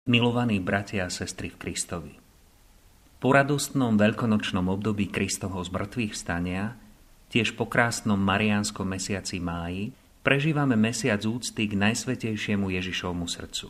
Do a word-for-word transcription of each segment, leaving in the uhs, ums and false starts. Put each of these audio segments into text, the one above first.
Milovaní bratia a sestry v Kristovi, po radostnom veľkonočnom období Kristovho zmrtvých vstania, tiež po krásnom mariánskom mesiaci máji, prežívame mesiac úcty k Najsvätejšiemu Ježišovmu srdcu.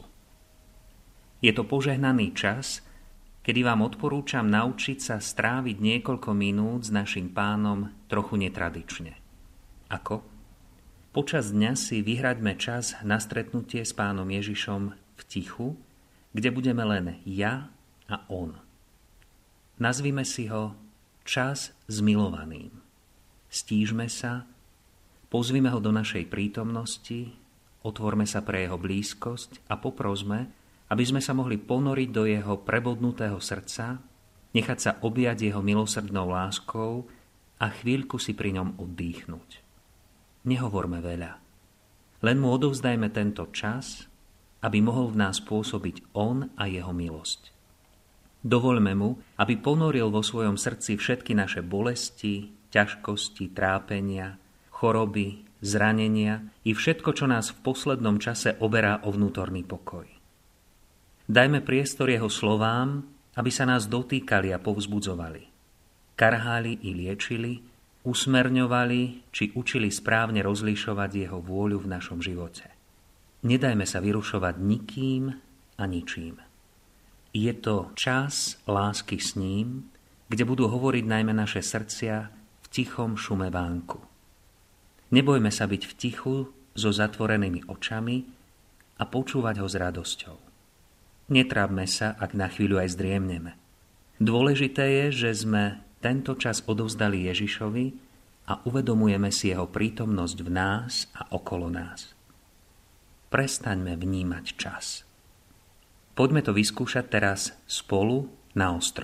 Je to požehnaný čas, kedy vám odporúčam naučiť sa stráviť niekoľko minút s našim Pánom trochu netradične. Ako? Počas dňa si vyhraďme čas na stretnutie s Pánom Ježišom v tichu, kde budeme len ja a on. Nazvime si ho čas s milovaným. Stížme sa, pozvime ho do našej prítomnosti, otvorme sa pre jeho blízkosť a poprosme, aby sme sa mohli ponoriť do jeho prebodnutého srdca, nechať sa objať jeho milosrdnou láskou a chvíľku si pri ňom oddychnúť. Nehovorme veľa, len mu odovzdajme tento čas, aby mohol v nás pôsobiť on a jeho milosť. Dovoľme mu, aby ponoril vo svojom srdci všetky naše bolesti, ťažkosti, trápenia, choroby, zranenia i všetko, čo nás v poslednom čase oberá o vnútorný pokoj. Dajme priestor jeho slovám, aby sa nás dotýkali a povzbudzovali. Karhali i liečili, usmerňovali či učili správne rozlišovať jeho vôľu v našom živote. Nedajme sa vyrušovať nikým a ničím. Je to čas lásky s ním, kde budú hovoriť najmä naše srdcia v tichom šume vánku. Nebojme sa byť v tichu so zatvorenými očami a počúvať ho s radosťou. Netrápme sa, ak na chvíľu aj zdriemneme. Dôležité je, že sme tento čas odovzdali Ježišovi a uvedomujeme si jeho prítomnosť v nás a okolo nás. Prestaňme vnímať čas. Poďme to vyskúšať teraz spolu na ostro.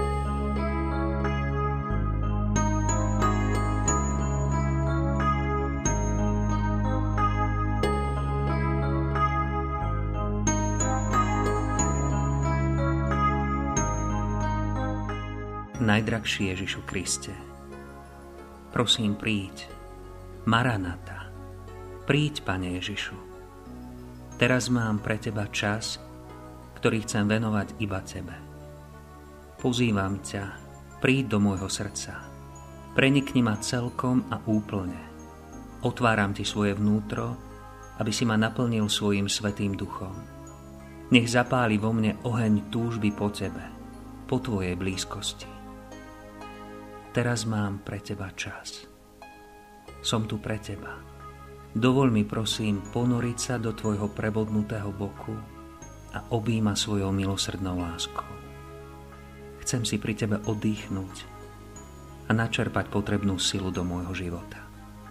Najdrahší Ježišu Kriste, prosím, príď. Maranata, príď, Pane Ježišu. Teraz mám pre teba čas, ktorý chcem venovať iba tebe. Pozývam ťa, príď do môjho srdca. Prenikni ma celkom a úplne. Otváram ti svoje vnútro, aby si ma naplnil svojim svätým duchom. Nech zapáli vo mne oheň túžby po tebe, po tvojej blízkosti. Teraz mám pre teba čas. Som tu pre teba. Dovoľ mi, prosím, ponoriť sa do tvojho prebodnutého boku a objíma svojou milosrdnou láskou. Chcem si pri tebe oddychnúť a načerpať potrebnú silu do môjho života.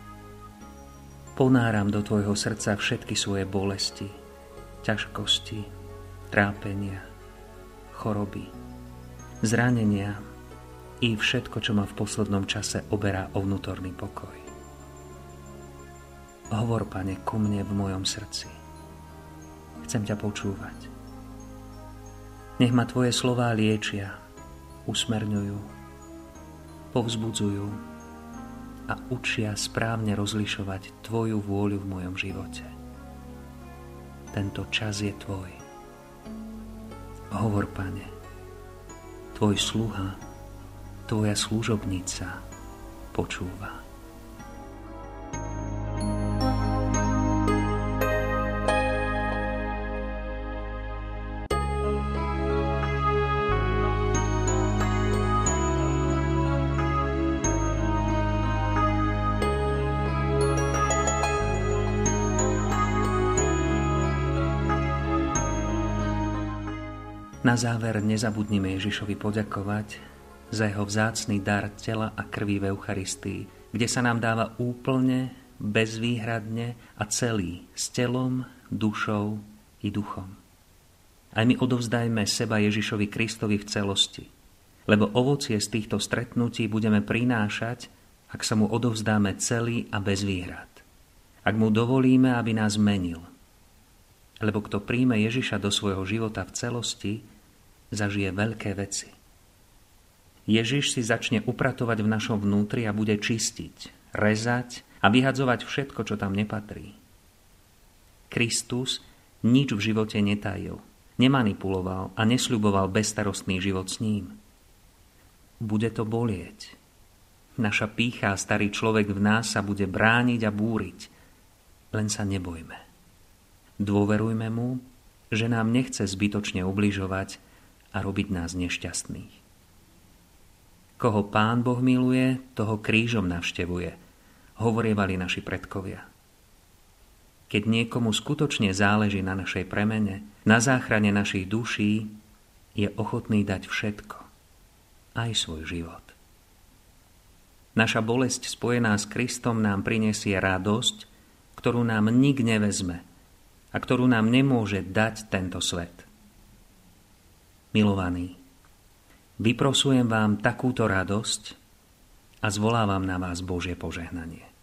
Ponáram do tvojho srdca všetky svoje bolesti, ťažkosti, trápenia, choroby, zranenia i všetko, čo ma v poslednom čase oberá o vnútorný pokoj. Hovor, Pane, ku mne v mojom srdci. Chcem ťa počúvať. Nech ma tvoje slová liečia, usmerňujú, povzbudzujú a učia správne rozlišovať tvoju vôľu v mojom živote. Tento čas je tvoj. Hovor, Pane, tvoj sluha, tvoja služobnica počúva. Na záver nezabudnime Ježišovi poďakovať za jeho vzácny dar tela a krvi v Eucharistii, kde sa nám dáva úplne, bezvýhradne a celý, s telom, dušou i duchom. Aj my odovzdajme seba Ježišovi Kristovi v celosti, lebo ovocie z týchto stretnutí budeme prinášať, ak sa mu odovzdáme celý a bez výhrad. Ak mu dovolíme, aby nás menil. Lebo kto príjme Ježiša do svojho života v celosti, zažije veľké veci. Ježiš si začne upratovať v našom vnútri a bude čistiť, rezať a vyhadzovať všetko, čo tam nepatrí. Kristus nič v živote netajil. nemanipuloval a nesľuboval bezstarostný život s ním. Bude to bolieť. Naša pýcha a starý človek v nás sa bude brániť a búriť. Len sa nebojme. Dôverujme mu, že nám nechce zbytočne ubližovať a robiť nás nešťastných. Koho Pán Boh miluje, toho krížom navštevuje, hovorievali naši predkovia. Keď niekomu skutočne záleží na našej premene, na záchrane našich duší, je ochotný dať všetko, aj svoj život. Naša bolesť spojená s Kristom nám prinesie radosť, ktorú nám nik nevezme a ktorú nám nemôže dať tento svet. Milovaní, vyprosujem vám takúto radosť a zvolávam na vás Božie požehnanie.